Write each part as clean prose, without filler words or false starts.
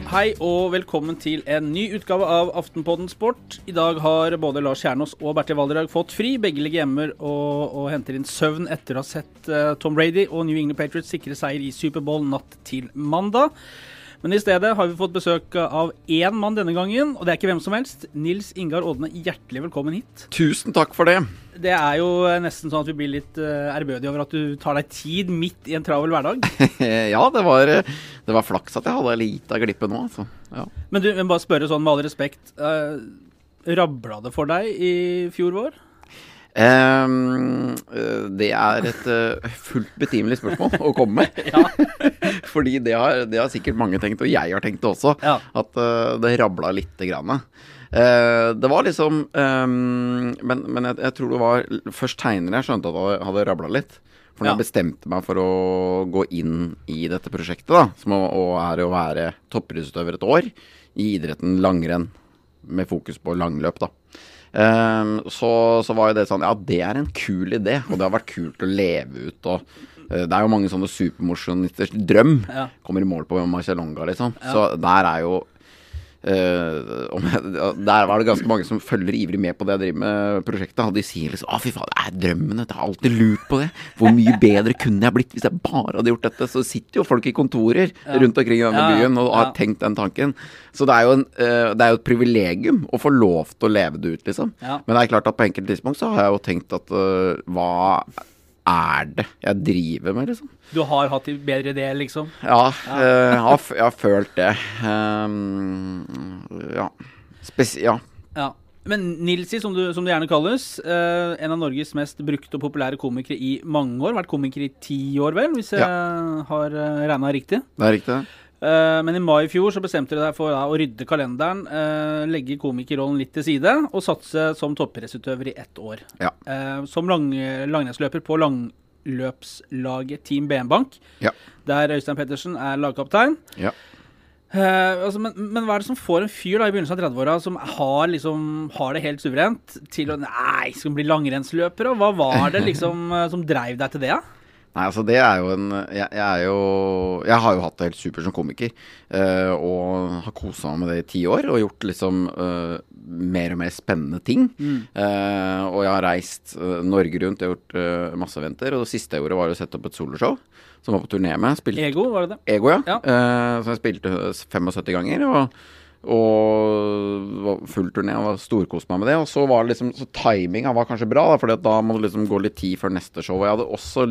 Hei og velkommen til en ny utgave av Aftenpodden Sport. I dag har både Lars Kjernås og Bertil Valderhaug fått fri. Begge ligger hjemme og henter inn søvn etter å ha sett Tom Brady og New England Patriots sikre seier i Superbowl natt til mandag. Men i stedet har vi fått besøk av én mann denne gangen, og det er ikke hvem som helst. Nils Ingar Odne, hjertelig velkommen hit. Tusen takk for det. Det er jo nesten sånn at vi blir litt ærbødige over at du tar deg tid midt i en travel hverdag. Ja, det var flaks at jeg hadde litt av glippet nå. Altså. Ja. Men du, jeg bare spørre sånn med all respekt, rabla det for deg i fjor vår? Det er et fullt betimelig spørsmål å komme med. Ja. Fordi det har sikkert mange tenkt, og jeg har tenkt det også, ja. At det rabla litt grann. Det var liksom men jeg tror det var først tegnere jeg skjønte at det hadde rabla litt. For når jeg bestemte meg for å gå inn i dette prosjektet da, som er å være toppidrettsutøver et år i idretten langrenn med fokus på langløp da. Så var jo det sånn, ja, det er en kul idé, og det har vært kult å leve ut, og det er jo mange sånne supermosjonisters drøm, kommer i mål på Marcialonga liksom, så der er jo der var det ganske mange som følger ivrig med på det jeg driver med prosjektet, og de sier liksom, fy faen, det er drømmen, jeg har alltid lurt på det, hvor mye bedre kunne jeg blitt hvis jeg bare hadde gjort dette. Så sitter jo folk i kontorer rundt omkring i denne byen og har tenkt den tanken, så det er jo et privilegium å få lov til å leve det ut liksom, men det er klart at på enkelte tidspunkt så har jeg jo tenkt at hva er det jeg driver med liksom? Du har hatt en bedre idé liksom? Ja, jeg har følt det. Ja. Men Nilsi, som du gjerne kalles, en av Norges mest brukte og populære komikere i mange år, vært komiker i 10 år vel, hvis jeg har regnet riktig. Det er riktig. Men i mai i fjor så bestemte du deg for å rydde kalenderen, legge komikerrollen litt til side og satse som toppidrettsutøver i 1 år. Ja. Som langrennsløper på langløpslaget Team BM-Bank, der Øystein Pettersen er lagkaptein. Ja. Men hva er det som får en fyr da i begynnelsen av 30-åra som har det helt suverent til å skal bli langrennsløper, og hva var det liksom som drev deg til det da? Nei, altså det er jo jeg har jo hatt det helt super som komiker, og har koset meg med det i 10 år, og gjort liksom mer og mer spennende ting. Og jeg har reist Norge rundt, jeg har gjort masse eventer, og det siste jeg gjorde var å sette opp et soloshow, som var på turné med. Ego, var det det? Ego, ja. Så jeg spilte 75 ganger, og full turné og storkost meg med det, og så var det liksom, så timingen var kanskje bra da, for da må du liksom gå litt tid før neste show, og jeg hadde også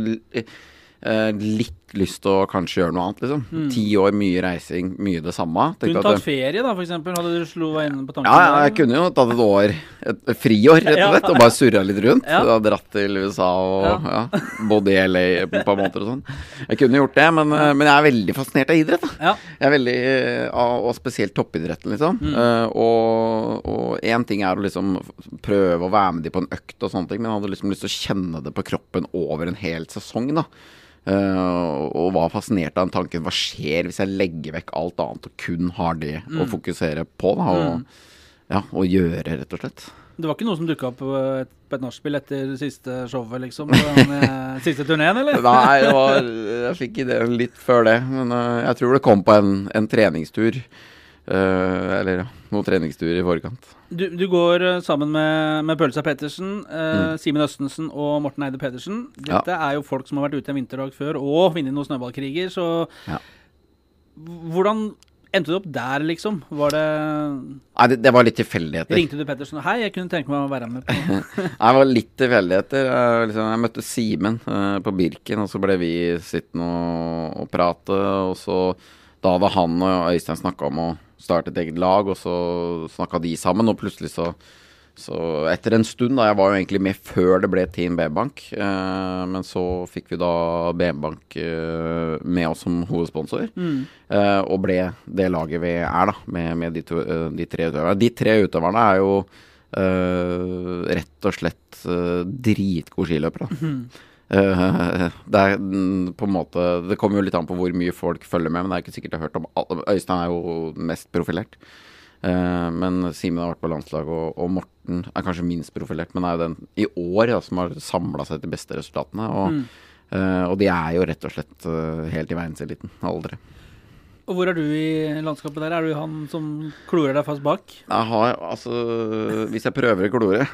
litt lyst til å kanskje gjøre noe annet liksom. 10 år, mye reising, mye det samme. Kunne tatt ferie da, for eksempel? Hadde du slo deg inn på tanken? Ja, jeg kunne jo tatt et år, et friår rett og slett, og bare surret litt rundt. Jeg hadde dratt til USA og bodd i LA på en måte og sånn. Jeg kunne gjort det, men jeg er veldig fascinert av idrett da. Jeg er veldig, og spesielt toppidretten liksom. Og en ting er å liksom prøve å være med de på en økt og sånne ting, men jeg hadde liksom lyst til å kjenne det på kroppen over en hel sesong da. Og var fascinert av den tanken, hva skjer hvis jeg legger vekk alt annet og kun har det å fokusere på da, og gjøre rett og slett. Det var ikke noe som dukket opp på et nachspiel etter siste showet liksom, siste turneen eller? Nei, jeg fikk ideen litt før det, men jeg tror det kom på en treningstur, eller noen treningsturer i forkant. Du går sammen med Pølsa Pettersen, Simen Østensen og Morten Eide Pedersen. Dette er jo folk som har vært ute en vinterdag før og vinner noen snøballkriger, så hvordan endte du opp der liksom? Var det... Nei, det var litt tilfeldigheter. Ringte du Pettersen? Hei, jeg kunne tenke meg å være med på. Nei, det var litt tilfeldigheter. Jeg møtte Simen på Birken, og så ble vi sittende og prate, og så da hadde han og Øystein snakket om å starte et eget lag, og så snakket de sammen, og plutselig så etter en stund da, jeg var jo egentlig med før det ble Team BM-Bank, men så fikk vi da BM-Bank med oss som hovedsponsor, og ble det laget vi er da, med de 3 utøverne. De 3 utøverne er jo rett og slett dritgode skiløpere da. Det er på en måte, det kommer jo litt an på hvor mye folk følger med, men det er ikke sikkert jeg har hørt om. Øystein er jo mest profilert, men Simen har vært på landslag, og Morten er kanskje minst profilert, men er jo den i år da, som har samlet seg til beste resultatene, og de er jo rett og slett helt i verdenseliten, aldri. Og hvor er du i landskapet der? Er du han som klorer deg fast bak? Jeg har, hvis jeg prøver å klore,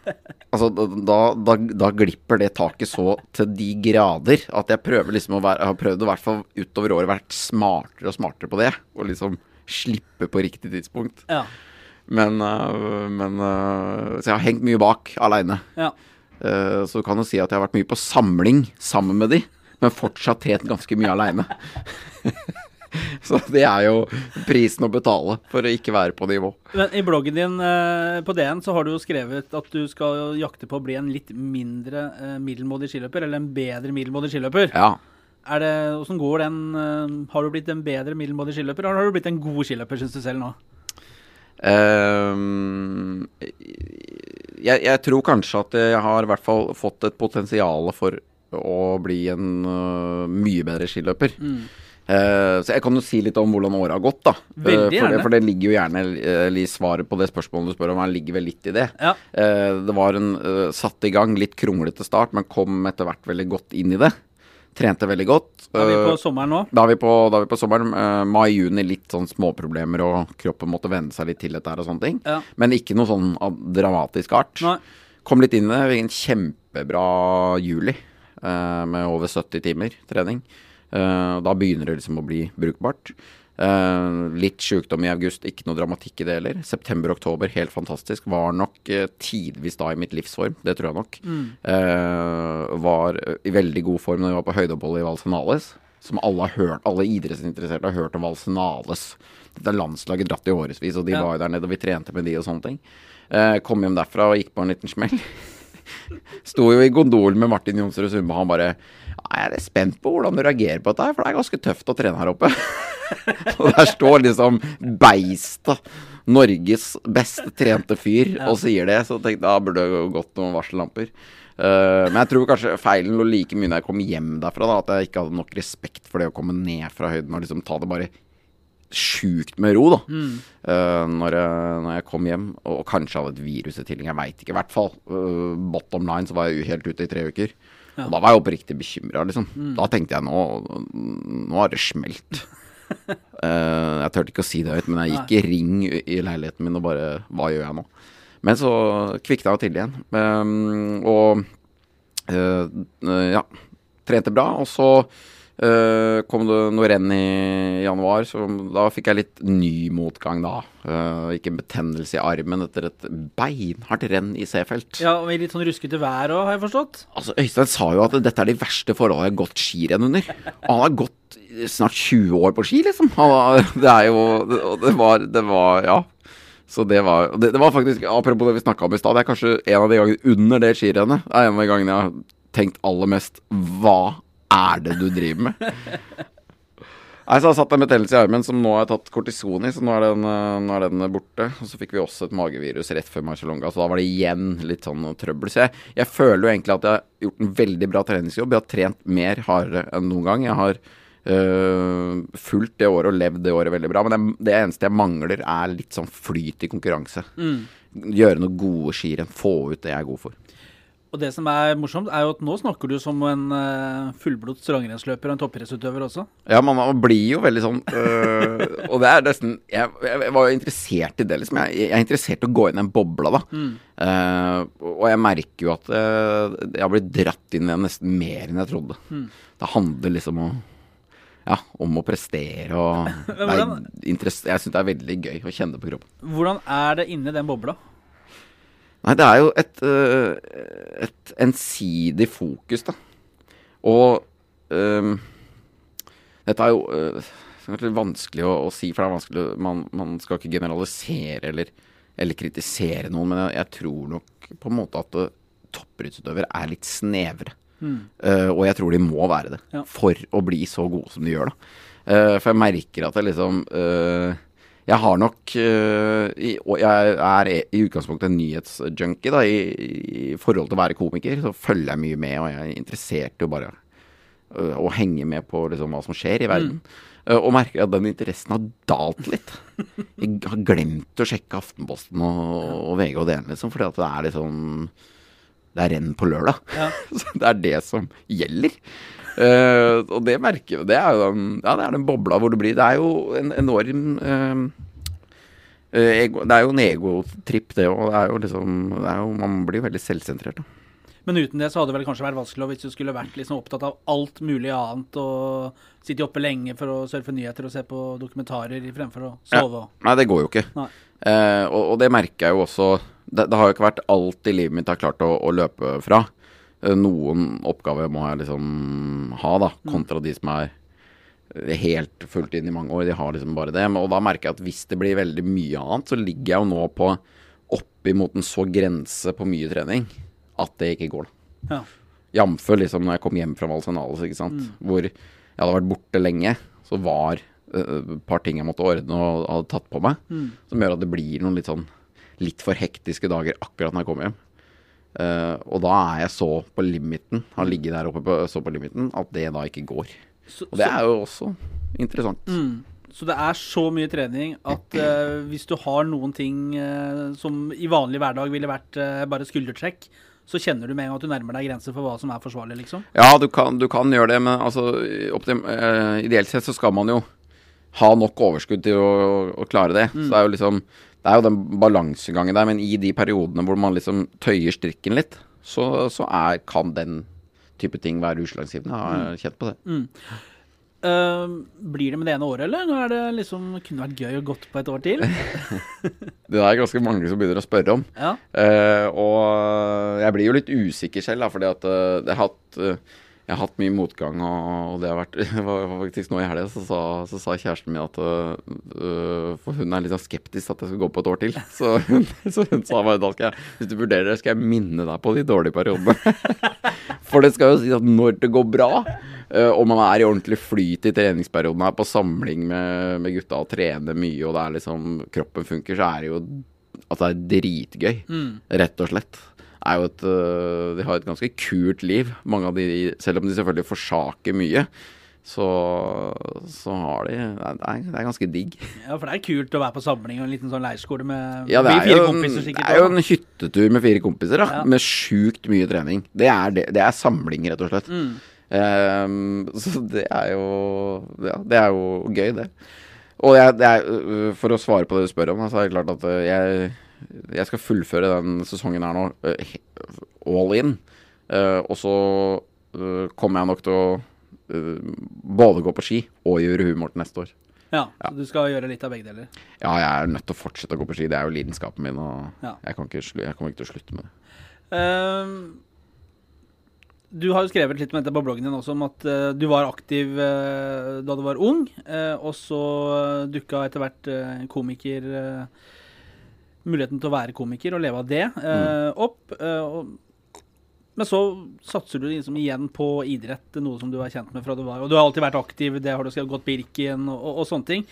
da glipper det taket så til de grader at jeg prøver liksom jeg har prøvd å i hvert fall utover året vært smartere og smartere på det, og liksom slippe på riktig tidspunkt. Ja. Men så jeg har hengt mye bak alene. Ja. Så du kan jo si at jeg har vært mye på samling sammen med de, men fortsatt trent ganske mye alene. Så det er jo prisen å betale for å ikke være på nivå. Men i bloggen din på DN så har du jo skrevet at du skal jakte på å bli en litt mindre middelmådig skiløper, eller en bedre middelmådig skiløper. Ja. Hvordan går den? Har du blitt en bedre middelmådig skiløper, eller har du blitt en god skiløper, synes du selv nå? Jeg tror kanskje at jeg har i hvert fall fått et potensial for å bli en mye bedre skiløper. Så jeg kan jo si litt om hvordan året har gått da. Veldig gjerne. For det ligger jo gjerne i svaret på det spørsmålet du spør om, jeg ligger vel litt i det. Ja. Det var satt i gang litt kronglete start, men kom etter hvert veldig godt inn i det. Trente veldig godt. Da er vi på sommeren nå? Da er vi på sommeren. Mai-juni litt sånn småproblemer, og kroppen måtte vende seg litt til dette her og sånne ting. Ja. Men ikke noe sånn dramatisk art. Nei. Kom litt inn i det, en kjempebra juli, med over 70 timer trening. Da begynner det liksom å bli brukbart. Litt sykdom i august, ikke noe dramatikk i det heller. September, oktober, helt fantastisk. Var nok tidvis da i mitt livsform, det tror jeg nok. Var i veldig god form når jeg var på høydeopphold i Valsenales, som alle idrettsinteresserte har hørt om Valsenales. Dette landslaget dratt i årevis, og de var jo der nede, og vi trente med de og sånne ting. Kom hjem derfra og gikk på en liten smell. Sto jo i gondol med Martin Jonsrud Sundby, han bare, jeg er spent på hvordan du reagerer på dette her, for det er ganske tøft å trene her oppe. Og der står liksom beista, Norges beste trente fyr, og sier det, så tenkte jeg, da burde det gått noen varsellamper. Men jeg tror kanskje feilen lå like mye når jeg kom hjem derfra da, at jeg ikke hadde nok respekt for det å komme ned fra høyden og liksom ta det bare sjukt med ro da. Når jeg kom hjem, og kanskje hadde et virus i tillegg, jeg vet ikke, i hvert fall bottom line så var jeg helt ute i 3 uker, og da var jeg oppriktig bekymret liksom. Da tenkte jeg, nå har det smelt. Jeg tørte ikke å si det høyt, men jeg gikk i ring i leiligheten min og bare, hva gjør jeg nå? Men så kvikket jeg til igjen, og trente bra, og så kom det noe renn i januar, så da fikk jeg litt ny motgang da. Ikke en betennelse i armen etter et beinhardt renn i Seefeld. Ja, og i litt sånn ruskete vær også, har jeg forstått. Altså, Øystein sa jo at dette er de verste forholdene jeg har gått skirenn under. Og han har gått snart 20 år på ski, liksom. Det var, ja. Så det var faktisk, apropos det vi snakket om i sted, det er kanskje en av de gangene under det skirennet, det er en av de gangene jeg har tenkt aller mest, hva er det du driver med? Så jeg har satt en betennelse i armen som nå har tatt kortison i, så nå er den borte. Og så fikk vi også et magevirus rett før Marcialonga, så da var det igjen litt sånn trøbbel. Så jeg føler jo egentlig at jeg har gjort en veldig bra treningsjobb. Jeg har trent mer hardere enn noen gang. Jeg har fulgt det året og levd det året veldig bra, men det eneste jeg mangler er litt sånn flyt i konkurranse. Gjøre noe gode skirenn, få ut det jeg er god for. Og det som er morsomt er jo at nå snakker du som en fullblods langrennsløper og en toppidrettsutøver også. Ja, man blir jo veldig sånn, og det er nesten, jeg var jo interessert i det liksom, jeg er interessert i å gå inn i en bobla da, og jeg merker jo at jeg har blitt dratt inn i det nesten mer enn jeg trodde. Det handler liksom om å prestere, og jeg synes det er veldig gøy å kjenne det på kroppen. Hvordan er det inne i den bobla? Nei, det er jo et ensidig fokus da. Og dette er jo vanskelig å si, for det er vanskelig, man skal ikke generalisere eller kritisere noen, men jeg tror nok på en måte at toppidrettsutøvere er litt snevre. Og jeg tror de må være det for å bli så gode som de gjør da. For jeg merker at det liksom jeg har nok jeg er i utgangspunktet en nyhetsjunkie da, i forhold til å være komiker, så følger jeg mye med, og jeg er interessert i bare å henge med på liksom, hva som skjer i verden. Og merker at den interessen har dalt litt. Jeg har glemt å sjekke Aftenposten og VG og DN liksom, fordi at det er liksom det er renn på lørdag. Ja. Så det er det som gjelder. Og det merker vi, det er jo den bobla hvor det blir, det er jo en enorm, det er jo en egotripp det, og det er jo liksom, man blir veldig selvsentrert da. Men uten det så hadde det vel kanskje vært vanskelig hvis du skulle vært liksom opptatt av alt mulig annet og sitte oppe lenge for å surfe nyheter og se på dokumentarer fremfor å sove. Ja. Nei, det går jo ikke. Og det merker jeg jo også. Det har jo ikke vært alt i livet mitt jeg har klart å løpe fra. Noen oppgaver må jeg liksom ha da, kontra de som er helt fullt inn i mange år. De har liksom bare det. Og da merker jeg at hvis det blir veldig mye annet, så ligger jeg jo nå på oppimot en så grense på mye trening at det ikke går da. Jamfør liksom når jeg kom hjem fra Valsenalis, ikke sant? Hvor jeg hadde vært borte lenge, så var et par ting jeg måtte ordne og hadde tatt på meg, som gjør at det blir noen litt for hektiske dager akkurat når jeg kommer hjem. Og da er jeg så på limiten, har ligget der oppe så på limiten, at det da ikke går. Og det er jo også interessant. Så det er så mye trening at hvis du har noen ting som i vanlig hverdag ville vært bare skuldertrekk, så kjenner du med en gang at du nærmer deg grenser for hva som er forsvarlig, liksom? Ja, du kan gjøre det, men altså, ideelt sett så skal man jo ha nok overskudd til å klare det. Så det er jo liksom, det er jo den balansegangen der, men i de periodene hvor man liksom tøyer strikken litt, så kan den type ting være utslagsgivende. Jeg har kjent på det. Blir det med det ene året, eller? Nå er det liksom, kunne vært gøy å gått på et år til. Det er ganske mange som begynner å spørre om. Ja. Og jeg blir jo litt usikker selv, da, fordi at jeg har hatt mye motgang, og det har vært, det var faktisk nå i helgen, så sa kjæresten min at for hun er litt sånn skeptisk at jeg skal gå på et år til. Så hun sa bare, da hvis du vurderer det, skal jeg minne deg på de dårlige periodene. For det skal jo si at når det går bra, og man er i ordentlig flyt i treningsperioden her på samling med gutta og trener mye, og det er liksom, kroppen funker, så er det jo at det er dritgøy, rett og slett. Er jo de har et ganske kult liv. Mange av de, selv om de selvfølgelig forsaker mye, så har de, det er ganske digg. Ja, for det er kult å være på samling og en liten sånn leirskole med fire kompiser sikkert. Det er jo en hyttetur med 4 kompiser da, med sykt mye trening. Det er samling rett og slett. Så det er jo gøy det. Og for å svare på det du spør om, så er det klart at jeg skal fullføre den sesongen her nå all in, og så kommer jeg nok til å både gå på ski og gjøre humor til neste år. Ja, så du skal gjøre litt av begge deler? Ja, jeg er nødt til å fortsette å gå på ski. Det er jo lidenskapen min, og jeg kommer ikke til å slutte med det. Du har jo skrevet litt om dette på bloggen din også, om at du var aktiv da du var ung, og så dukket etter hvert muligheten til å være komiker og leve av det opp. Men så satser du liksom igjen på idrett, noe som du er kjent med fra du var, og du har alltid vært aktiv, det har du gått Birken og sånne ting.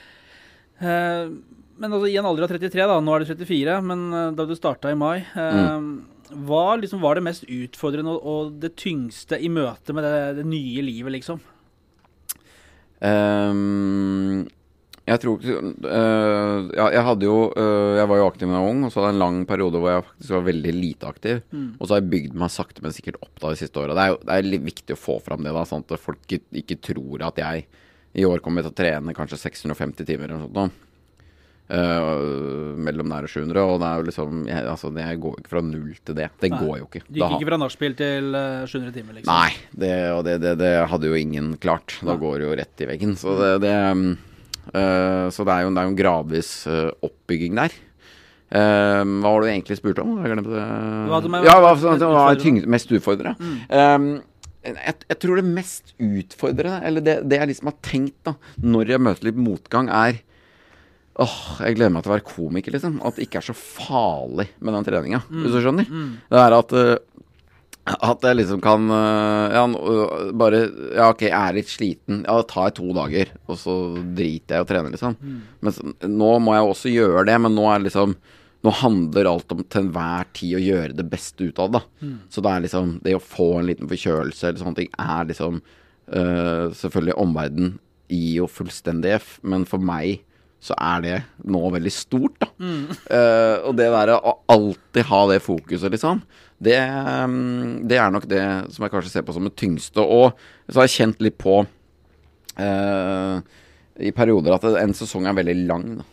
Men altså, i en alder av 33 da, nå er det 34, men da du startet i mai, hva liksom var det mest utfordrende og det tyngste i møte med det nye livet, liksom? Jeg tror jeg var jo aktiv da jeg var ung, og så hadde jeg en lang periode hvor jeg faktisk var veldig lite aktiv, og så har jeg bygd meg sakte, men sikkert opp da de siste årene. Det er litt viktig å få fram det da, sånn at folk ikke tror at jeg i år kommer til å trene kanskje 650 timer eller noe sånt. Mellom nær og 700, og det er jo liksom jeg går ikke fra 0 til det. Det går jo ikke. Du gikk ikke fra nachspiel til 700 timer, liksom? Nei, det hadde jo ingen klart. Da går det jo rett i veggen. Så så det er jo en gradvis oppbygging der. Hva var det du egentlig spurt om? Jeg glemte det. Hva er mest utfordrende? Jeg tror det mest utfordrende, eller det jeg liksom har tenkt da, når jeg møter litt motgang, er jeg gleder meg til å være komiker, liksom. At det ikke er så farlig med den treninga, hvis du skjønner. Det er at jeg liksom kan ok, jeg er litt sliten. Ja, det tar 2 dager, og så driter jeg og trener, liksom. Men nå må jeg også gjøre det, men nå er liksom, nå handler alt om til enhver tid å gjøre det beste ut av det. Så det er liksom, det å få en liten forkjølelse eller sånne ting, er liksom selvfølgelig omverden i jo fullstendig F, men for meg så det nå veldig stort da. Og det der å alltid ha det fokuset liksom, det nok det som jeg kanskje ser på som det tyngste. Og så har jeg kjent litt på i perioder at en sesong veldig lang da.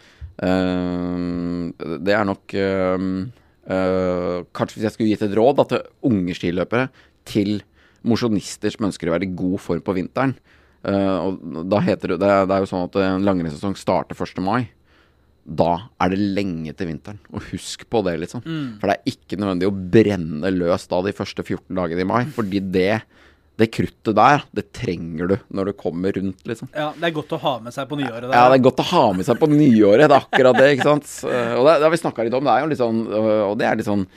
Det nok kanskje hvis jeg skulle gitt et råd da, til unge skiløpere, til mosjonister som ønsker å være i god form på vinteren. Og da heter det jo sånn at en langrennssesong starter 1. mai. Da det lenge til vinteren. Og husk på det liksom. For det ikke nødvendig å brenne løs da de første 14 dagene i mai. Fordi det kruttet der, det trenger du når du kommer rundt liksom. Ja, det godt å ha med seg på nyåret der. Ja, det godt å ha med seg på nyåret. Det akkurat det, ikke sant? Og det har vi snakket litt om. Det jo litt sånn, og det litt sånn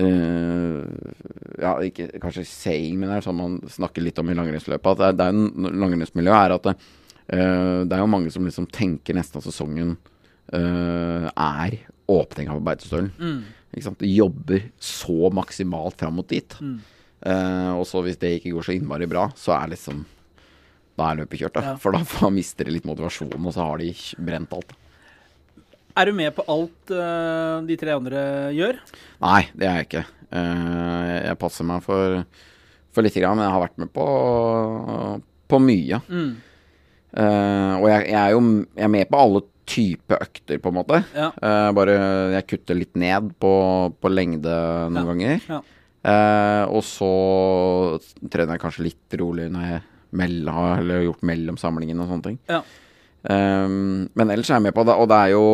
ja, ikke kanskje saying, men det sånn man snakker litt om i langrennsløpet, at det langrennsmiljø at det jo mange som liksom tenker nesten at sesongen åpning av Beitostølen. Ikke sant? De jobber så maksimalt frem mot dit. Og så hvis det ikke går så innmari bra, så liksom da løpet kjørt da. For da mister de litt motivasjon, og så har de brent alt. Du med på alt de 3 andre gjør? Nei, det jeg ikke. Jeg passer meg for litt grann, men jeg har vært med på mye. Og jeg med på alle typer økter, på en måte. Ja. Bare jeg kutter litt ned på lengde noen ganger. Ja. Og så trener jeg kanskje litt rolig når jeg eller gjort mellom samlingen og sånne ting. Ja. Men ellers jeg med på det, og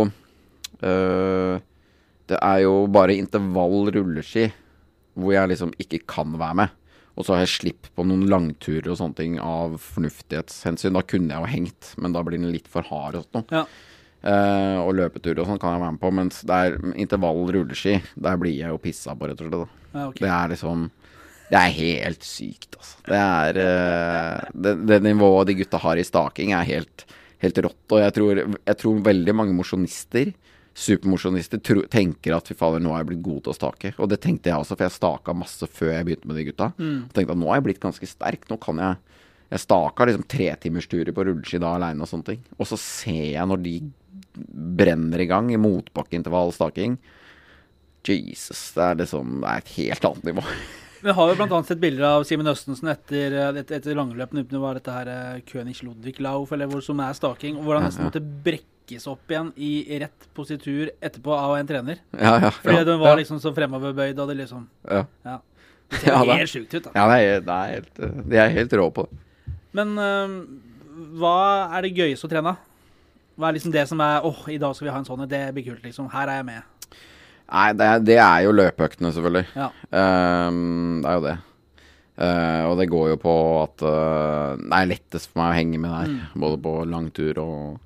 det jo bare intervall rulleski hvor jeg liksom ikke kan være med. Og så har jeg slipp på noen langturer og sånne ting av fornuftighetshensyn. Da kunne jeg jo hengt, men da blir den litt for hard og sånt. Ja. Og løpeturer og sånn kan jeg være med på, mens det intervall rulleski, der blir jeg jo pissa på rett og slett. Ja, okay. Det liksom, det helt sykt altså. Det nivået de gutta har i staking helt rått, og jeg tror veldig mange mosjonister, supermosjonister, tenker at fy fader, nå har jeg blitt god til å stake. Og det tenkte jeg også, for jeg staka masse før jeg begynte med de gutta. Og tenkte at nå har jeg blitt ganske sterk, nå kan jeg staka liksom 3 timers turer på rulleski da alene og sånne ting. Og så ser jeg når de brenner i gang i motbakkeintervall staking, Jesus, det liksom, det et helt annet nivå. Vi har jo blant annet sett bilder av Simen Østensen etter langløpen, uten det var dette her König-Ludwig-Lauf, eller hvor som staking, og hvor han nesten måtte brekkes opp igjen i rett positur etterpå av en trener. Ja. Fordi den var liksom så fremoverbøyd, og det liksom... Ja. Det ser helt sykt ut da. Ja, de helt rå på det. Men hva det gøyeste å trene? Hva liksom det som i dag skal vi ha en sånn, det blir kult liksom, her jeg med. Nei, det jo løpeøktene selvfølgelig. Ja. Det jo det. Og det går jo på at det lettest for meg å henge med der, både på langtur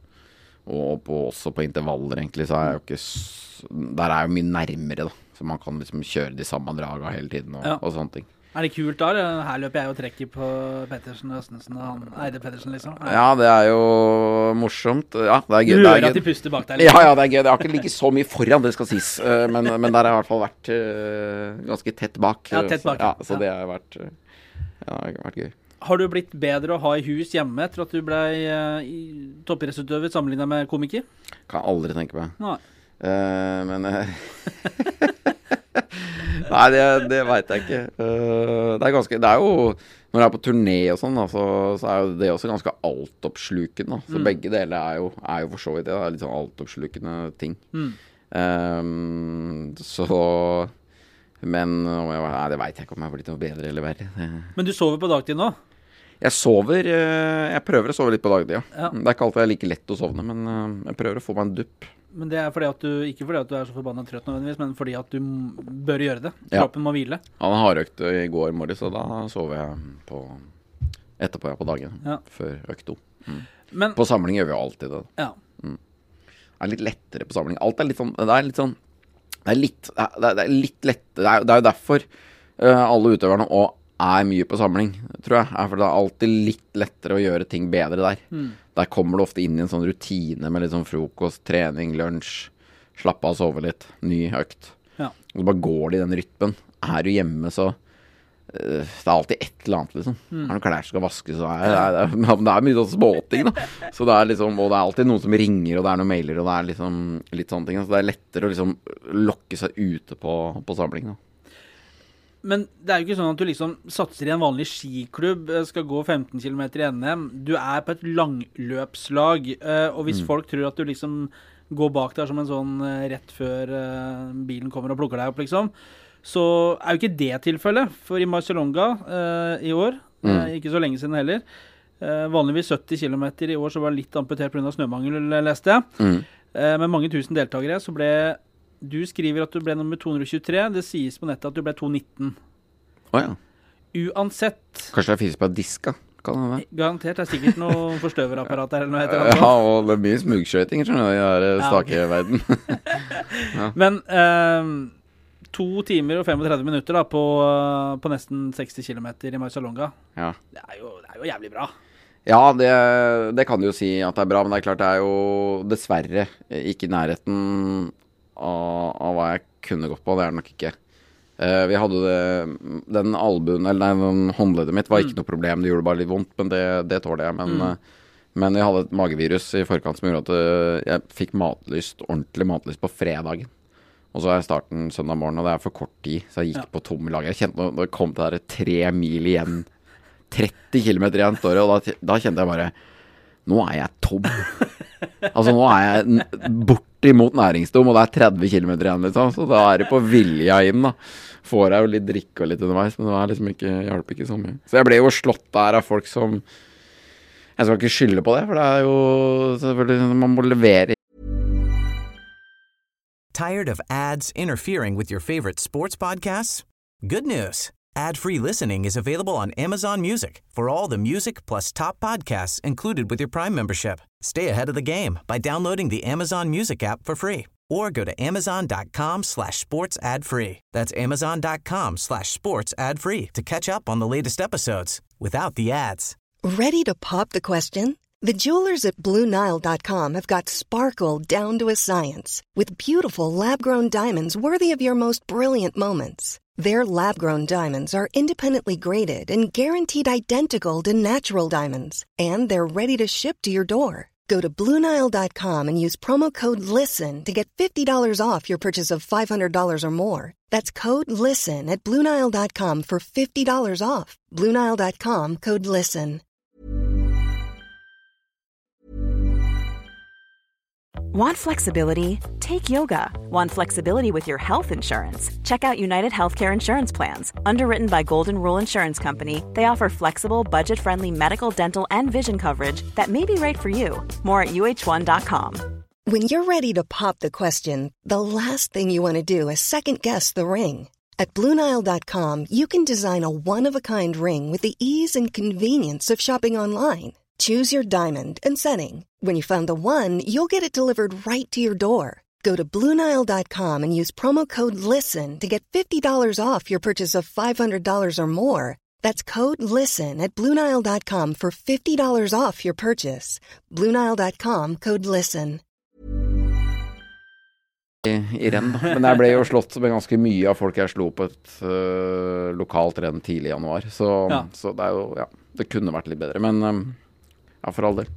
og også på intervaller egentlig, så jeg jo ikke, der jo mye nærmere da, så man kan liksom kjøre de samme draga hele tiden og sånne ting. Det kult da? Her løper jeg jo trekker på Pettersen og Østensen og Eide Pettersen liksom. Ja, det jo morsomt. Ja, det gøy. Du hører at de puster bak deg. Ja, det gøy. Det har ikke ligget så mye foran, det skal sies. Men der har jeg i hvert fall vært ganske tett bak. Ja, tett bak. Så det har vært gøy. Har du blitt bedre å ha i hus hjemme etter at du ble toppidrettsutøver sammenlignet med komiker? Kan aldri tenke meg. Nei. Men nei, det vet jeg ikke. Det jo, når jeg på turné og sånn, så jo det også ganske altoppslukende. Så begge deler jo for så vidt det. Det litt sånn altoppslukende ting. Men det vet jeg ikke om jeg har blitt noe bedre eller verre. Men du sover på dagtid nå? Jeg prøver å sove litt på dagtid, ja. Det ikke alltid like lett å sovne, men jeg prøver å få meg en dupp. Men det fordi at ikke fordi at du så forbannet trøtt nødvendigvis, men fordi at du bør gjøre det. Kroppen må hvile. Han har økt i går morges, så da sover jeg etterpå på dagen, før økt 2. Men, på samling gjør vi jo alltid det. Ja. Det litt lettere på samling. Alt litt sånn, det litt sånn, det litt lettere. Det jo derfor alle utøverne også mye på samling, tror jeg. For det alltid litt lettere å gjøre ting bedre der. Der kommer du ofte inn i en sånn rutine med litt sånn frokost, trening, lunsj, slappe av, sove litt, ny økt. Ja. Og så bare går det i den rytmen. Du hjemme, så det er alltid et eller annet, liksom. Det er noen klær som skal vaskes, og det er mye sånn småting, da. Så det er liksom, og det er alltid noen som ringer, og det er noen mailer, og det er liksom litt sånne ting. Så det er lettere å liksom lokke seg ute på samling, da. Men det er jo ikke sånn at du liksom satser i en vanlig skiklubb, skal gå 15 km i NM. Du er på et langløpslag, og hvis folk tror at du liksom går bak der som en sånn rett før bilen kommer og plukker deg opp, liksom, så er jo ikke det tilfellet. For i Marcialonga i år, ikke så lenge siden heller, vanligvis 70 km i år, så var det litt amputert på grunn av snømangel, leste jeg. Med mange tusen deltakere, så du skriver at du ble nummer 223. Det sies på nettet at du ble 219. Ja. Uansett. Kanskje det er fysisk på diska? Garantert. Det er sikkert noe forstøverapparat der eller noe heter det. Ja, og det er mye smugskjøyting, skjønner du, i her stakeverden. Ja. Men 2 timer og 35 minutter da, på nesten 60 km i Marcialonga. Ja. Det er jo jævlig bra. Ja, det kan du jo si at det er bra, men det er klart det er jo dessverre ikke i nærheten av hva jeg kunne gått på. Det er det nok ikke. Vi hadde den albuen, eller den håndleddet mitt var ikke noe problem, det gjorde bare litt vondt, men det tåler jeg. Men jeg hadde et magevirus i forkant som gjorde at jeg fikk ordentlig matlyst på fredagen. Og så er starten søndag morgen, og det er for kort tid, så jeg gikk på tomme lag. Jeg kjente når det kom til det 3 mil igjen, 30 kilometer igjen, står det, og da kjente jeg bare, nå er jeg tom. Altså nå er jeg bortimot næringsdom, og det er 30 kilometer igjen, liksom, så da er det på vilja inn, da. Får jeg jo litt drikke og litt underveis, men det er liksom hjelper ikke så mye. Så jeg ble jo slått der av folk som, jeg skal ikke skylde på det, for det er jo selvfølgelig, man må levere. Tired of ads interfering with your favorite sports podcasts? Good news. Ad-free listening is available on Amazon Music for all the music plus top podcasts included with your Prime membership. Stay ahead of the game by downloading the Amazon Music app for free or go to amazon.com/sports ad free. That's amazon.com/sports ad free to catch up on the latest episodes without the ads. Ready to pop the question? The jewelers at BlueNile.com have got sparkle down to a science with beautiful lab-grown diamonds worthy of your most brilliant moments. Their lab-grown diamonds are independently graded and guaranteed identical to natural diamonds, and they're ready to ship to your door. Go to BlueNile.com and use promo code LISTEN to get $50 off your purchase of $500 or more. That's code LISTEN at BlueNile.com for $50 off. BlueNile.com, code LISTEN. Want flexibility? Take yoga. Want flexibility with your health insurance? Check out United Healthcare Insurance Plans. Underwritten by Golden Rule Insurance Company, they offer flexible, budget-friendly medical, dental, and vision coverage that may be right for you. More at uh1.com. When you're ready to pop the question, the last thing you want to do is second-guess the ring. At BlueNile.com, you can design a one-of-a-kind ring with the ease and convenience of shopping online. Choose your diamond and setting. When you find the one, you'll get it delivered right to your door. Go to BlueNile.com and use promo code LISTEN to get $50 off your purchase of $500 or more. That's code LISTEN at BlueNile.com for $50 off your purchase. BlueNile.com, code LISTEN. I renn, da. Men jeg ble jo slått med ganske mye av folk jeg slo på et lokalt renn tidlig i januar. Så det er jo, ja, det kunne vært litt bedre. Men ja, for all del.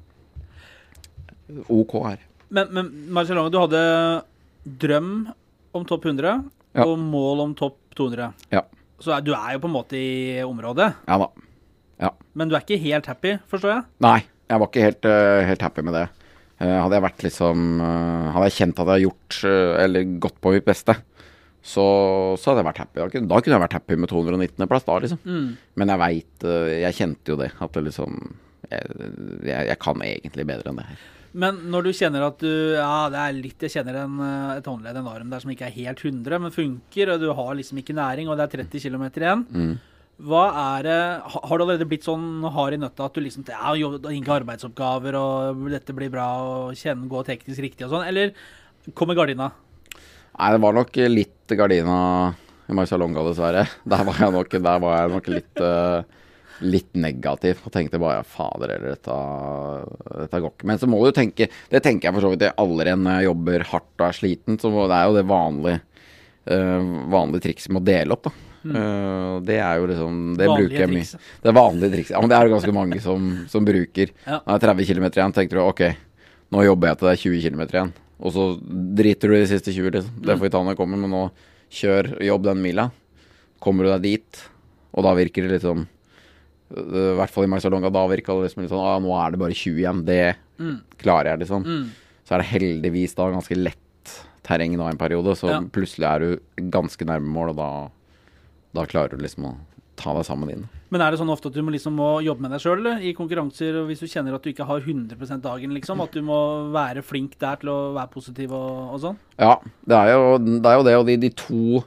OK her. Men Marcialonga, du hadde drøm om topp 100 og mål om topp 200. Ja. Så du er jo på en måte i området. Ja da. Ja. Men du er ikke helt happy, forstår jeg? Nei, jeg var ikke helt happy med det. Hadde jeg vært hadde jeg kjent at jeg har gjort, eller gått på mitt beste, så hadde jeg vært happy. Da kunne jeg vært happy med 219. plass da, liksom. Men jeg kjente jo det, at det liksom, jeg kan egentlig bedre enn det her. Men når du kjenner at det er litt, jeg kjenner et håndledd, en arm der som ikke er helt 100, men funker, og du har liksom ikke næring, og det er 30 kilometer igjen. Hva er det, har du allerede blitt sånn hard i nøtta at du liksom, ikke arbeidsoppgaver, og dette blir bra, og gå teknisk riktig og sånn, eller kommer gardina? Nei, det var nok litt gardina i Marcialonga, dessverre. Der var jeg nok litt negativ, og tenkte bare, fader, eller dette går ikke. Men så må du tenke, det tenker jeg for så vidt i alle renn når jeg jobber hardt og er sliten, så det er jo det vanlige vanlig triks med å dele opp da. Det jo liksom, det vanlige bruker jeg mye. trikset. Det vanlige trikset. Ja, men det det ganske mange som bruker. Når det 30 km igjen, tenker du, ok, nå jobber jeg til det 20 km igjen. Og så driter du i de siste 20, liksom. Det får vi ta når jeg kommer, men nå kjør og jobb den mila. Kommer du deg dit, og da virker det litt sånn, i hvert fall i Marcialonga, da virker det liksom litt sånn, nå det bare 20 igjen, det klarer jeg liksom. Så det heldigvis da ganske lett terreng da en periode, så plutselig du ganske nærme mål, og da klarer du liksom å ta deg sammen inn. Men det sånn ofte at du må jobbe med deg selv i konkurranser, og hvis du kjenner at du ikke har 100% dagen, liksom, at du må være flink der til å være positiv og sånn? Ja, det jo det, og de to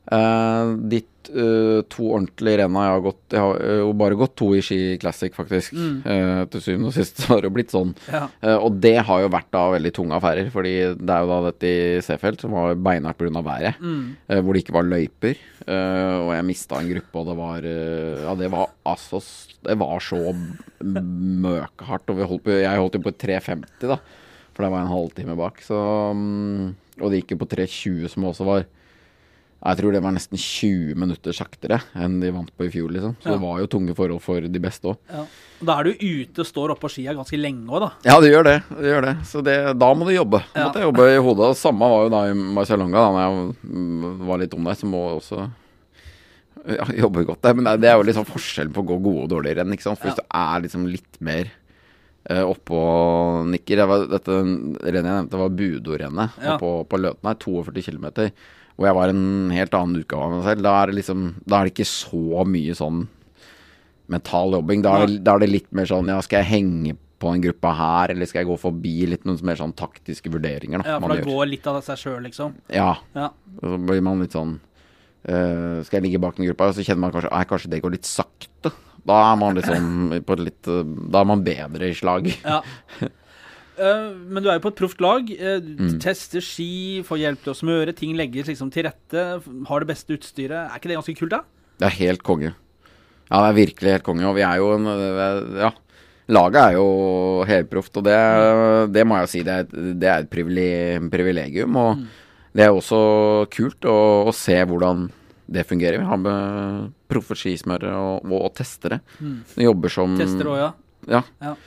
to ordentlige renner jeg har jo bare gått 2 i Ski Classic faktisk til syvende og sist så har det jo blitt sånn og det har jo vært da veldig tunge affærer fordi det jo da dette i Seefeld som var beinhardt på grunn av været hvor det ikke var løyper og jeg mistet en gruppe og det var så møkehardt og jeg holdt jo på 3.50 da for det var en halvtime bak så, og det gikk jo på 3.20 som også var jeg tror det var nesten 20 minutter saktere enn de vant på i fjor, liksom. Så det var jo tunge forhold for de beste også. Ja. Da du ute og står oppe på skia ganske lenge også, da. Ja, det gjør det. Så da må du jobbe. Måtte jeg jobbe i hodet. Samme var jo da i Marcialonga, da når jeg var litt om der, så må jeg også jobbe godt der. Men det jo litt sånn forskjell på å gå gode og dårlige renn, ikke sant? For hvis du liksom litt mer oppå nikker. Dette rennet jeg nevnte var Budo-rennet på Løten her, 42 kilometer. Og jeg var en helt annen utgave av meg selv. Da det ikke så mye sånn mental jobbing. Da det litt mer sånn, skal jeg henge på en gruppe her, eller skal jeg gå forbi litt noen mer sånn taktiske vurderinger da, for da går litt av seg selv, liksom. Ja. Og så blir man litt sånn, skal jeg ligge bak en gruppe, så kjenner man kanskje det går litt sakte. Da man liksom da man bedre i slag. Ja. Men du jo på et proft lag, tester ski, får hjelp til å smøre, ting legges liksom til rette, har det beste utstyret. Ikke det ganske kult da? Det helt konge. Ja, det virkelig helt konge, og vi jo laget jo helt proft, og det må jeg si, det et privilegium, og det også kult å se hvordan det fungerer. Vi har med proffe skismørere og testere. Vi jobber som... Tester også, Ja.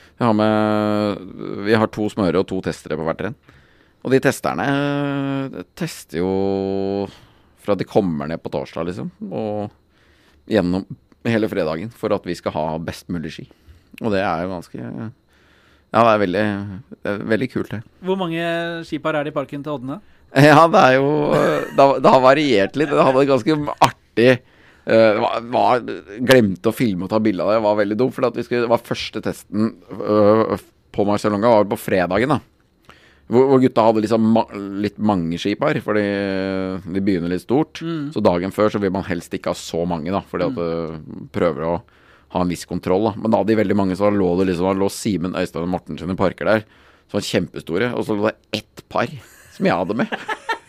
Vi har 2 smøre og 2 testere på hvert renn. Og de testerne tester jo fra de kommer ned på torsdag, liksom, og gjennom hele fredagen for at vi skal ha best mulig ski. Og det jo ganske... Ja, det veldig kult det. Hvor mange skipar det i parken til Oddene? Ja, det jo... Det har variert litt. Det hadde ganske artig... glemte å filme og ta bilder av det. Det var veldig dumt, for det var første testen på Marcialonga var på fredagen da, hvor gutta hadde liksom litt mange skip her, fordi de begynner litt stort, så dagen før så vil man helst ikke ha så mange da, fordi at prøver å ha en viss kontroll da. Men da hadde de veldig mange, så lå det liksom, Simen, Øystein og Morten sine parker der, som var kjempestore, og så lå det 1 par som jeg hadde med.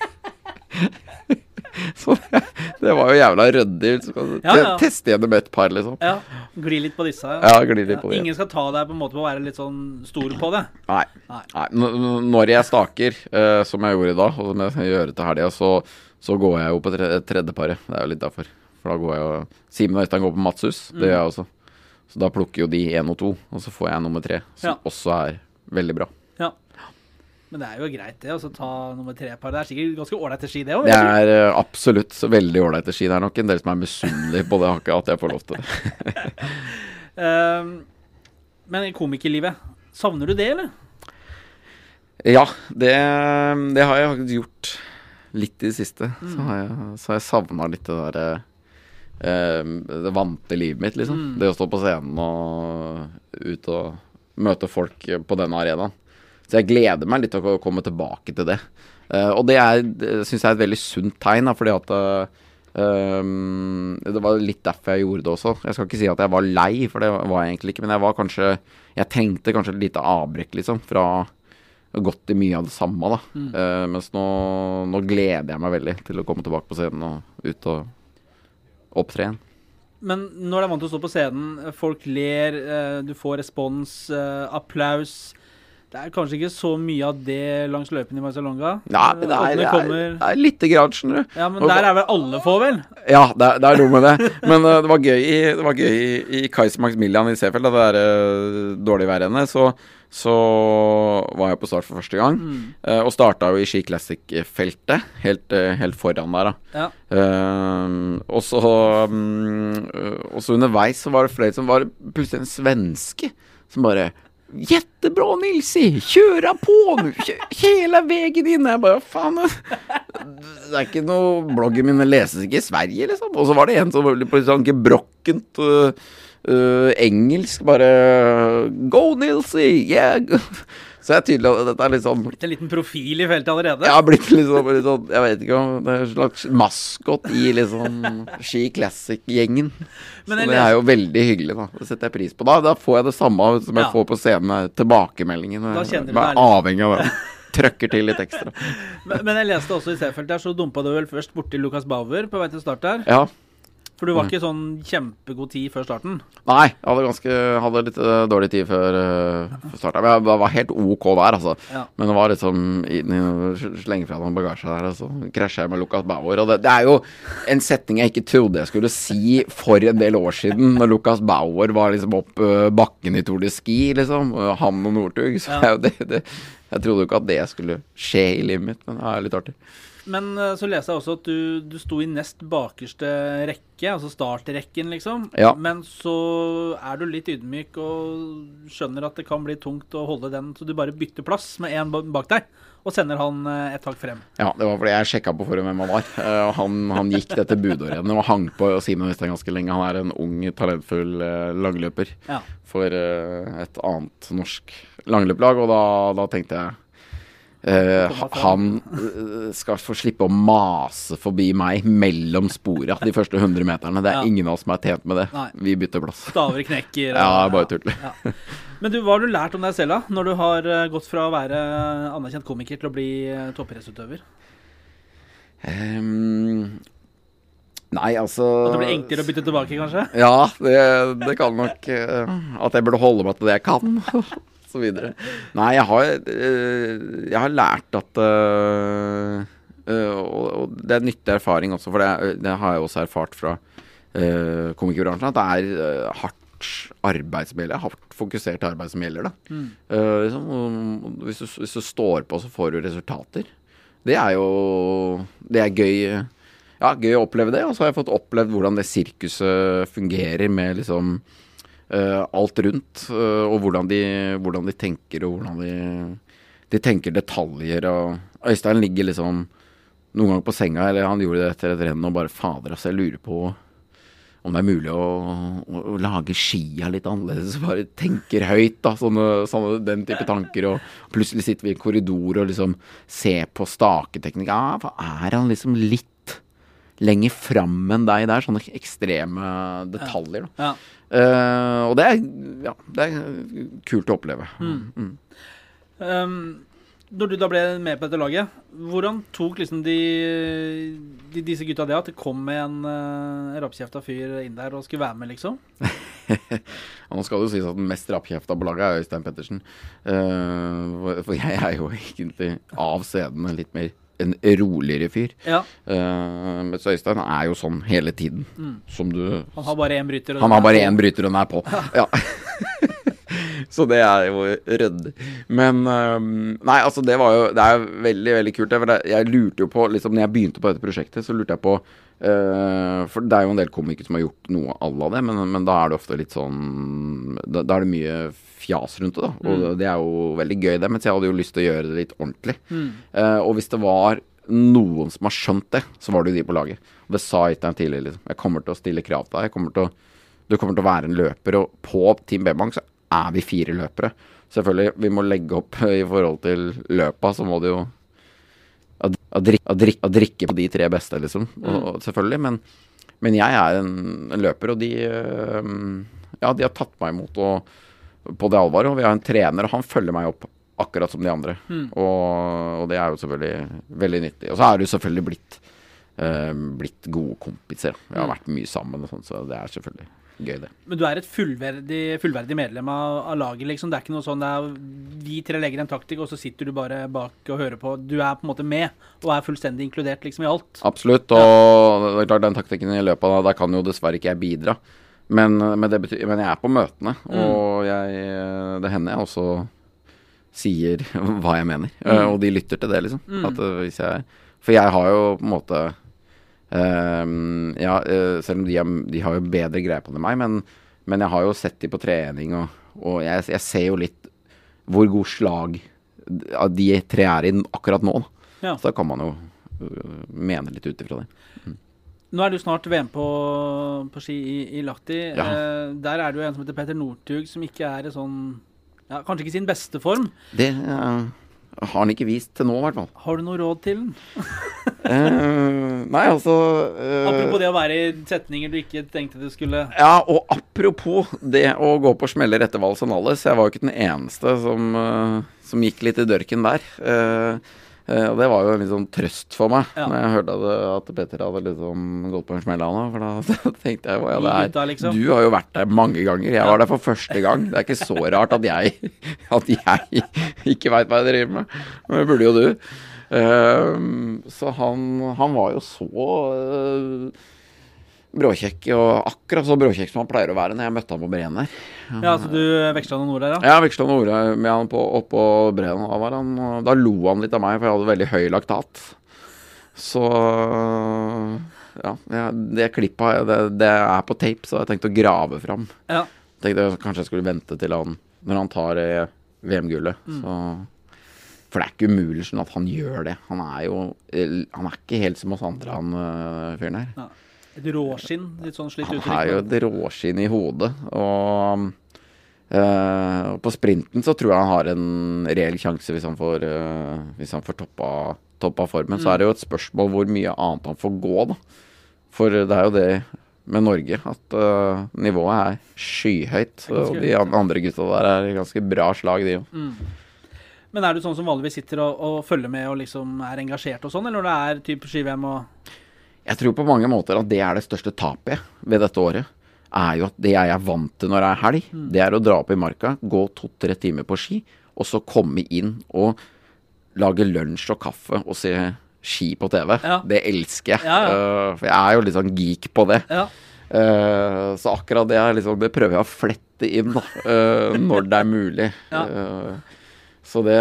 Så det var jo jævla røddig. Teste gjennom 1 par, liksom. Ja, gli litt på disse. Ja, gli litt på det. Ingen skal ta deg på en måte på å være litt sånn stor på det. Nei. Når jeg staker, som jeg gjorde i dag, og som jeg gjør til helgen, så går jeg jo på tredje paret. Det jo litt derfor. For da går jeg jo... Simen og Øystein går på Matshus, det gjør jeg også. Så da plukker jo de 1 og 2, og så får jeg nummer 3, som også veldig bra. Ja. Men det jo greit det, å ta nummer 3 par. Det sikkert ganske ordentlig ski det også. Det absolutt veldig ordentlig ski. Det nok en del som misunnelig på det, at jeg får lov til det. Men i komikerlivet, savner du det, eller? Ja, det har jeg faktisk gjort litt i det siste. Så har jeg savnet litt det vante livet mitt, liksom. Det å stå på scenen og ut og møte folk på denne arenaen. Så jeg gleder meg litt til å komme tilbake til det. Og det synes jeg et veldig sunt tegn, da, fordi at det var litt derfor jeg gjorde det også. Jeg skal ikke si at jeg var lei, for det var jeg egentlig ikke, men jeg tenkte kanskje litt avbrekk, liksom, fra gått i mye av det samme, da. Mens nå gleder jeg meg veldig til å komme tilbake på scenen og ut og opptre igjen. Men når vant til å stå på scenen, folk ler, du får respons, applaus. Det kanskje ikke så mye av det langs løypen i Marcialonga. Nei, det er litt grann, skjønner du. Ja, men der vel alle få, vel? Ja, det er noe med det. Men det var gøy i Kaiser Maximilian i Seefeld, da det dårlig værende, så var jeg på start for første gang, og startet jo i Ski Classic-feltet, helt foran der da. Ja. Og så underveis så var det flere som var plutselig en svenske, som bare... Jättebra Nilsi, köra på nu, hela vägen in. Jeg bare, faen, det ikke noe, bloggen min leses ikke i Sverige, liksom. Og så var det en som var på sånn gebrokkent engelsk, bare, go Nilsi, yeah. Så jeg tydelig at dette litt sånn... Blitt en liten profil i feltet allerede? Ja, blitt litt sånn, jeg vet ikke om det en slags maskot i liksom Ski Classic-gjengen. Så det jo veldig hyggelig da, det setter jeg pris på. Da får jeg det samme som jeg får på scenen, tilbakemeldingen. Da kjenner du det avhengig av det. Trøkker til litt ekstra. Men jeg leste også i Seefeld der, så dumpet du vel først borti Lukas Bauer på vei til start der? Ja. For du var ikke sånn kjempegod tid før starten? Nei, jeg hadde litt dårlig tid før starten. Men jeg var helt ok der, altså. Ja. Men det var liksom slenge fra noen bagasje der, og så krasjet jeg med Lukas Bauer. Og det jo en setning jeg ikke trodde jeg skulle si for en del år siden, når Lukas Bauer var liksom opp bakken i Tour de Ski, liksom. Han og Northug. Så jeg trodde jo ikke at det skulle skje i livet mitt, men det litt artig. Men så leser jeg også at du sto i nest bakerste rekke, altså startrekken liksom. Ja. Men så du litt ydmyk og skjønner at det kan bli tungt å holde den, så du bare bytter plass med en bak deg, og sender han et tak frem. Ja, det var fordi jeg sjekket på forhånd hvem han var. Han gikk dette budårennet og hang på Simon Øystein ganske lenge. Han en ung, talentfull langløper for et annet norsk langløplag, og da tenkte jeg han skal få slippe å mase forbi meg mellom sporet de første 100 meterne. Det ingen av oss som tjent med det. Nei. Vi bytter plass. Staver knekker. Ja, bare tull. Ja. Men hva har du lært om deg selv da, når du har gått fra å være anerkjent komiker til å bli toppidrettsutøver? Nei, altså... At det blir enklere å bytte tilbake, kanskje? Ja, det kan nok at jeg burde holde meg til det jeg kan. Så videre. Nei, jeg har lært at og det nyttig erfaring også, for det har jeg også erfart fra komikerbransjen, at det hardt arbeid som gjelder, hardt fokusert arbeid som gjelder da. Liksom, hvis du står på, så får du resultater. Det gøy. Ja, gøy å oppleve det, og så har jeg fått opplevd hvordan det sirkuset fungerer med liksom alt rundt, og hvordan de tenker, og hvordan de tenker detaljer. Og Øystein ligger liksom noen ganger på senga, eller han gjorde det etter et renn, og bare fader, altså jeg lurer på om det mulig å lage skia litt annerledes, bare tenker høyt da, den type tanker, og plutselig sitter vi i korridor og liksom ser på staketeknikk. Ja, hva han liksom litt lenger frem enn deg der, sånne ekstreme detaljer da. Ja. Og det kult å oppleve. Når du da ble med på dette laget, hvordan tok liksom disse gutta det at det kom med en rappkjefta fyr inn der og skulle være med liksom? Nå skal det jo sies at den mest rappkjefta på laget Øystein Pettersen, for jeg jo egentlig av scenen litt mer en roligere fyr. Ja. Men så Øystein jo sånn hele tiden. Som han har bare en bryter. Han har bare en bryter og den på. Ja. Så det jo rødd. Men nei, altså det veldig, veldig kult. Jeg lurte jo på, liksom når jeg begynte på dette prosjektet, så lurte jeg på, for det jo en del komikere som har gjort noe av det, men da det ofte litt sånn, da det mye fjas rundt det da, og det jo veldig gøy det, mens jeg hadde jo lyst til å gjøre det litt ordentlig. Og hvis det var noen som har skjønt det, så var det jo de på laget. Og det sa jeg tidligere, liksom. Jeg kommer til å stille krav til deg, du kommer til å være en løper, og på Team B-Bank så vi 4 løpere. Selvfølgelig, vi må legge opp i forhold til løpa, så må det jo drikke på de 3 beste, liksom. Og selvfølgelig, men jeg en løper, og de har tatt meg imot på det alvoret, og vi har en trener, og han følger meg opp akkurat som de andre. Og det jo selvfølgelig veldig nyttig. Og så det jo selvfølgelig blitt gode kompiser. Vi har vært mye sammen og sånt, så det selvfølgelig gøy det. Men du et fullverdig medlem av laget, liksom. Det ikke noe sånn, vi tre legger en taktikk, og så sitter du bare bak og hører på. Du på en måte med, og fullstendig inkludert liksom i alt. Absolutt, og det klart den taktikken i løpet av det, der kan jo dessverre ikke jeg bidra. Men jeg på møtene, og det hender jeg også sier hva jeg mener, og de lytter til det liksom. For jeg har jo på en måte, selv om de har jo bedre greie på det enn meg, men jeg har jo sett de på trening, og jeg ser jo litt hvor god slag av de tre i akkurat nå. Ja. Så da kan man jo mene litt ut ifra det. Nå det jo snart VM på ski i Lahti. Ja. Der det jo en som heter Petter Northug, som ikke i sånn, kanskje ikke sin beste form. Det har han ikke vist til nå, I hvert fall. Har du noe råd til den? Nei, altså... apropos det å være I setninger du ikke tenkte du skulle... Ja, og apropos det å gå på smeller etter Valls Anales, jeg var jo ikke den eneste som gikk litt I dørken der. Og det var jo en litt sånn trøst for meg når jeg hørte at Petter hadde liksom gått på en smell av noe, for da tenkte jeg, liksom. Du har jo vært der mange ganger, jeg var der for første gang, det ikke så rart at jeg ikke vet hva jeg driver med, men det burde jo du. Så han var jo så bråkjekk, og akkurat så bråkjekk som han pleier å være når jeg møtte han på Breen der. Ja, så du vekslet noen ord der, Ja, jeg vekslet noen ord med han oppå Breen. Da lo han litt av meg, for jeg hadde veldig høy laktat. Så, det klippet, det på tape, så jeg tenkte å grave fram. Ja. Tenkte kanskje jeg skulle vente til når han tar VM-gullet. For det ikke umulig sånn at han gjør det. Han ikke helt som oss andre, han fyren her. Ja. Et råskinn, litt sånn slitt uttrykk. Han har jo et råskinn I hodet, og på sprinten så tror jeg han har en reell sjanse hvis han får toppa formen. Så det jo et spørsmål hvor mye annet han får gå da. For det jo det med Norge, at nivået skyhøyt, og de andre gutta der ganske bra slag, de jo. Men det sånn som vanligvis sitter og følger med og liksom engasjert og sånn, eller når det type ski-VM og... Jeg tror på mange måter at det det største tapet ved dette året, jo at det jeg vant til når det helg, det å dra opp I marka, gå 2-3 timer på ski, og så komme inn og lage lunsj og kaffe og se ski på TV. Ja. Det elsker jeg, for jeg jo litt sånn geek på det. Ja. Så akkurat det, liksom, det prøver jeg å flette inn da, når det mulig. Ja. Så det,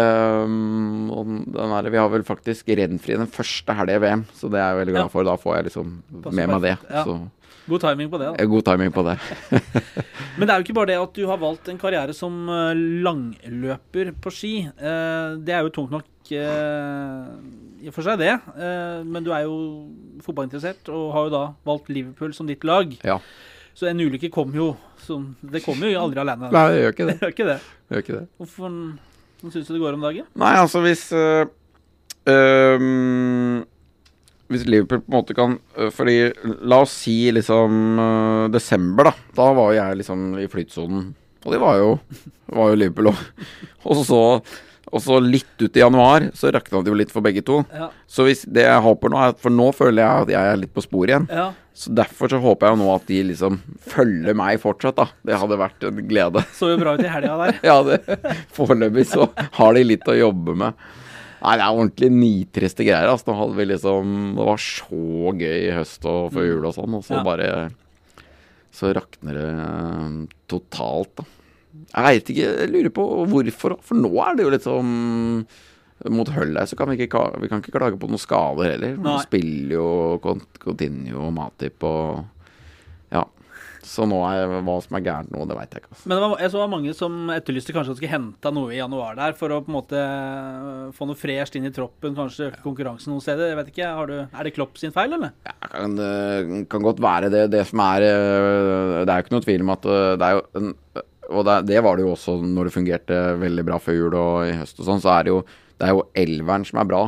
vi har vel faktisk rennfri den første helgen I VM, så det jeg veldig glad for, da får jeg liksom med meg det. Ja. Så. God timing på det da. God timing på det. Men det jo ikke bare det at du har valgt en karriere som langløper på ski. Det jo tungt nok I for seg det, men du jo fotballinteressert og har jo da valgt Liverpool som ditt lag. Ja. Så en ulykke kommer jo, det kommer jo aldri alene. Nei, det gjør ikke det. Det gjør ikke det. Det gjør ikke det. Hvorfor... Hvordan synes du det går om dagen? Nei, altså hvis Liverpool på en måte kan fordi, la oss si liksom desember da var jeg liksom I flytsonen, og det var jo Liverpool også. Og så litt ut I januar, så raknet det jo litt for begge to. Ja. Så hvis det jeg håper nå for nå føler jeg at jeg litt på spor igjen. Ja. Så derfor så håper jeg jo nå at de liksom følger meg fortsatt da. Det hadde vært en glede. Så jo bra ut I helgen der. Ja, foreløpig så har de litt å jobbe med. Nei, det ordentlig nitriste greier. Altså, nå hadde vi liksom, det var så gøy I høst og før jul og sånn, og så bare, så rakner det totalt da. Jeg vet ikke, jeg lurer på hvorfor, for nå det jo litt sånn mot Hølle, så kan vi kan ikke klage på noen skader heller. Vi spiller jo Coutinho og Matip og ja, så nå hva som gærent nå, det vet jeg ikke. Altså. Men jeg så mange som etterlyste kanskje at de skulle hente noe I januar der, for å på en måte få noe fresh inn I troppen, kanskje øke konkurransen noen steder, jeg vet ikke, det Klopp sin feil, eller? Ja, kan godt være det. Det som det jo ikke noe tvil om at det jo en og det var det jo også når det fungerte veldig bra før jul og I høst og sånn, så det jo elveren som bra.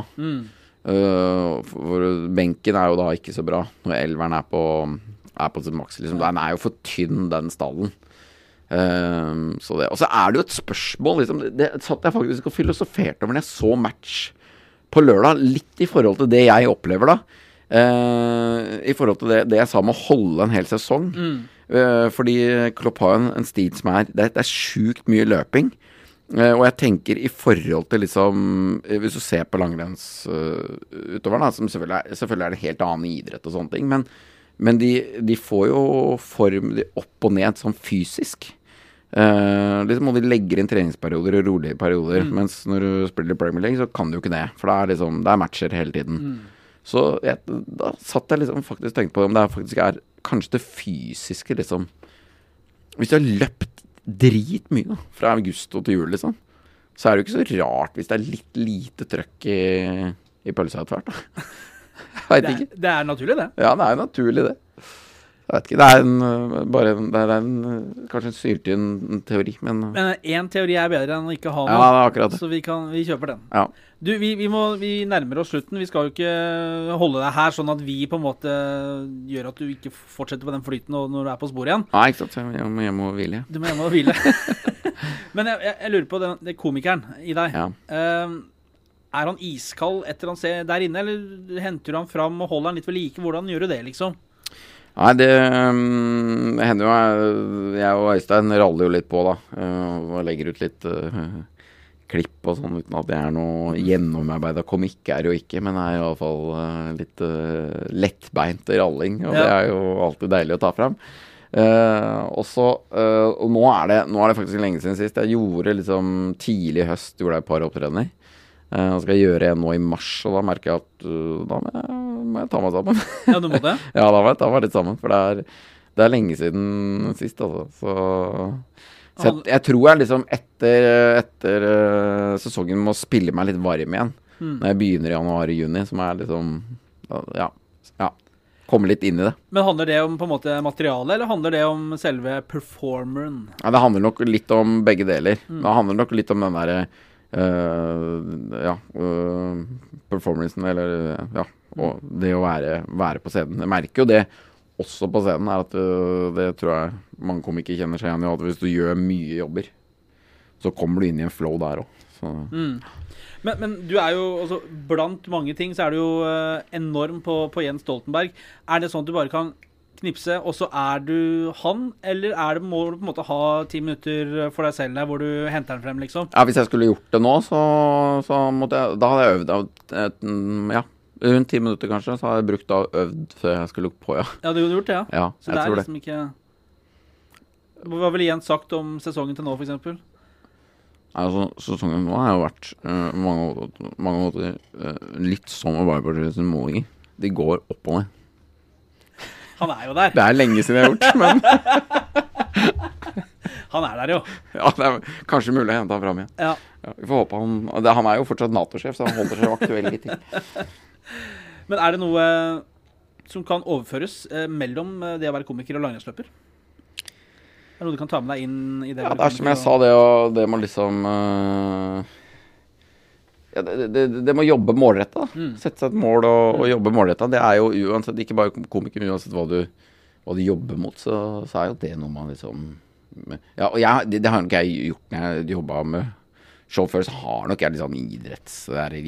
For benken jo da ikke så bra når elveren på sitt maks. Liksom. Den jo for tynn, den stallen. Så det. Og så det jo et spørsmål, liksom, det satt jeg faktisk og filosoferte over når jeg så match på lørdag, litt I forhold til det jeg opplever da. I forhold til det jeg sa med å holde en hel sesong. Fordi Klopp har en stil som det er sykt mye løping. Og jeg tenker i forhold til liksom, hvis du ser på langrennsutøverne, som selvfølgelig det helt annen idrett og sånne ting, men de får jo form opp og ned sånn fysisk. Liksom må de legge inn treningsperioder og rolige perioder, mens når du spiller Premier League så kan du jo ikke det, for det er matcher hele tiden. Så da satt jeg liksom faktisk tenkt på om det faktisk kanskje det fysiske liksom, hvis du har løpt dritmye da, fra august til jul liksom, så det jo ikke så rart hvis det litt lite trøkk i pølsa etter hvert da. Jeg vet ikke. Det naturlig det. Ja, det jo naturlig det. Jeg vet ikke, det kanskje en syltynn teori, men en teori bedre enn å ikke ha noe. Ja, det akkurat det. Så vi kjøper den. Ja. Du, vi nærmer oss slutten. Vi skal jo ikke holde deg her sånn at vi på en måte gjør at du ikke fortsetter på den flyten når du på sporet igjen. Nei, ikke sant. Jeg må hjem og hvile. Du må hjem og hvile. Men jeg lurer på det komikeren i deg. Ja. Han iskald etter han ser der inne, eller henter du han fram og holder han litt ved like? Hvordan gjør du det, liksom? Nei, det hender jo jeg og Øystein raller jo litt på da, og legger ut litt klipp og sånn, uten at det noe gjennomarbeidet komikk jo ikke, men det i alle fall litt lettbeint ralling, og det jo alltid deilig å ta frem. Og nå det faktisk lenge siden sist. Jeg gjorde liksom tidlig i høst, gjorde jeg et par opptredener. Og skal jeg gjøre en nå i mars, og da merker jeg at da må jeg ta meg sammen. Ja, du må det? Ja, da må jeg ta meg litt sammen, for det lenge siden sist, altså. Så jeg tror jeg liksom etter sesongen må spille meg litt varm igjen, når jeg begynner i januar og juni, som liksom, ja, komme litt inn i det. Men handler det om på en måte materiale, eller handler det om selve performeren? Ja, det handler nok litt om begge deler. Det handler nok litt om den der performancen, eller og det å være på scenen. Jeg merker jo det også på scenen, at det tror jeg mange komikere kjenner seg igjen i, at hvis du gjør mye jobber, så kommer du inn i en flow der også. Men du jo også, blant mange ting, så du jo enorm på Jens Stoltenberg. Det sånn at du bare kan knipse, og så du han, eller må du på en måte ha 10 minutter for deg selv der, hvor du henter den frem, liksom? Ja, hvis jeg skulle gjort det nå, så måtte jeg, da hadde jeg øvd rundt 10 minutter kanskje, så hadde jeg brukt øvd før jeg skulle på, Ja, du hadde gjort det, ja? Ja, så det liksom ikke... Hva ville Jens sagt om sesongen til nå, for eksempel? Altså, sesongen nå har jo vært mange måter litt som Arbeiderpartiets målinger. De går opp og ned. Han jo der. Det lenge siden jeg har gjort, men... Han der jo. Ja, det kanskje mulig å hente han fram igjen. Ja. Vi får håpe han jo fortsatt NATO-sjef, så han holder seg aktuell litt til. Men det noe som kan overføres mellom det å være komiker og langrennsløper? Det noe du kan ta med deg inn i det? Ja, det som jeg sa, det må liksom... det må jobbe målrettet da. Sette seg et mål og jobbe målrettet. Det jo uansett, ikke bare komiker, men uansett hva du jobber mot, så jo det noe man liksom... Ja, og det har nok jeg gjort når jeg jobbet med show før, så har nok jeg liksom idretts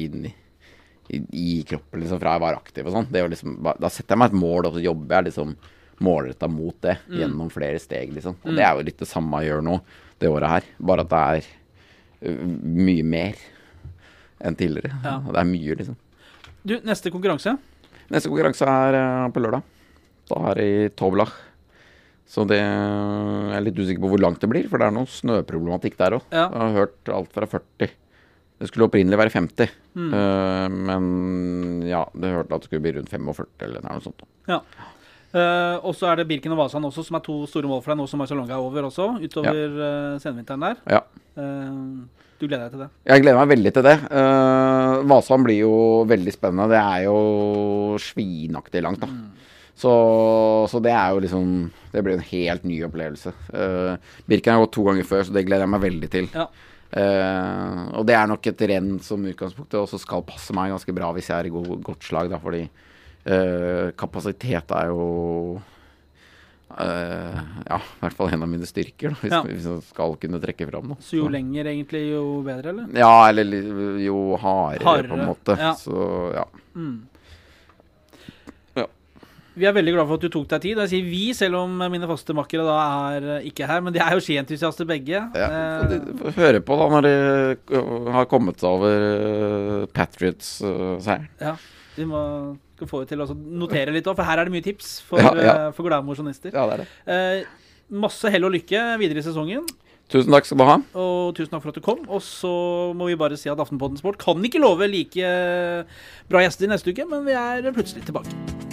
i kroppen liksom, fra jeg var aktiv og sånn. Liksom, da setter jeg meg et mål, og så jobber jeg liksom målrettet mot det gjennom flere steg liksom. Og det jo litt det samme jeg gjør nå det året her, bare at det mye mer enn tidligere. Ja. Det mye, liksom. Du, neste konkurranse? Neste konkurranse på lørdag. Da i Toblach. Så det jeg litt usikker på hvor langt det blir, for det noe snøproblematikk der også. Ja. Jeg har hørt alt fra 40. Det skulle opprinnelig være 50. Men ja, det hørte at det skulle bli rundt 45 eller noe sånt. Ja. Og så det Birken og Vasan også, som 2 store mål for deg, nå som Marcialonga over også, utover senvinteren der. Ja. Du gleder deg til det? Jeg gleder meg veldig til det. Vasan blir jo veldig spennende. Det jo svinaktig langt da. Så det jo liksom, det blir en helt ny opplevelse. Birken har gått 2 ganger før, så det gleder jeg meg veldig til. Ja. Og det nok et renn som utgangspunktet også skal passe meg ganske bra hvis jeg i godt slag da, fordi kapasitet jo ja, i hvert fall en av mine styrker da, hvis jeg skal kunne trekke frem da. Så jo lenger egentlig jo bedre, eller? Ja, eller jo hardere på en måte. Ja. Så ja. Vi veldig glad for at du tok deg tid. Jeg sier vi, selv om mine faste makkere da ikke her, men de jo skientusiaster begge. Ja, de får høre på da når de har kommet over Patriots-seieren. Ja, vi skal få til å notere litt også, for her det mye tips for glade mosjonister. Ja, det det. Masse hell og lykke videre i sesongen. Tusen takk skal du ha. Og tusen takk for at du kom. Og så må vi bare si at Aftenpodden Sport kan ikke love like bra gjester neste uke, men vi plutselig tilbake.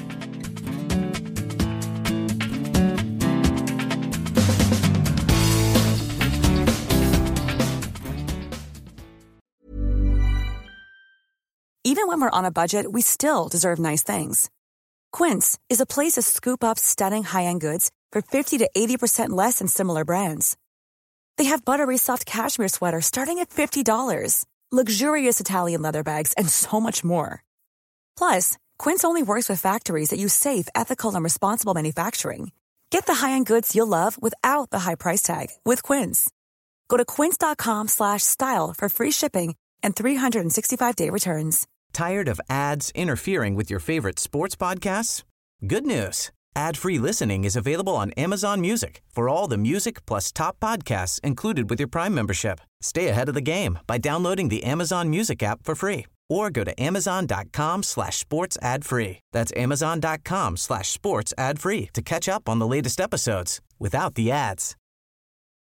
Even when we're on a budget, we still deserve nice things. Quince is a place to scoop up stunning high-end goods for 50 to 80% less than similar brands. They have buttery soft cashmere sweaters starting at $50, luxurious Italian leather bags, and so much more. Plus, Quince only works with factories that use safe, ethical, and responsible manufacturing. Get the high-end goods you'll love without the high price tag with Quince. Go to quince.com/style for free shipping and 365-day returns. Tired of ads interfering with your favorite sports podcasts? Good news. Ad-free listening is available on Amazon Music for all the music plus top podcasts included with your Prime membership. Stay ahead of the game by downloading the Amazon Music app for free or go to amazon.com/sports ad-free. That's amazon.com/sports ad-free to catch up on the latest episodes without the ads.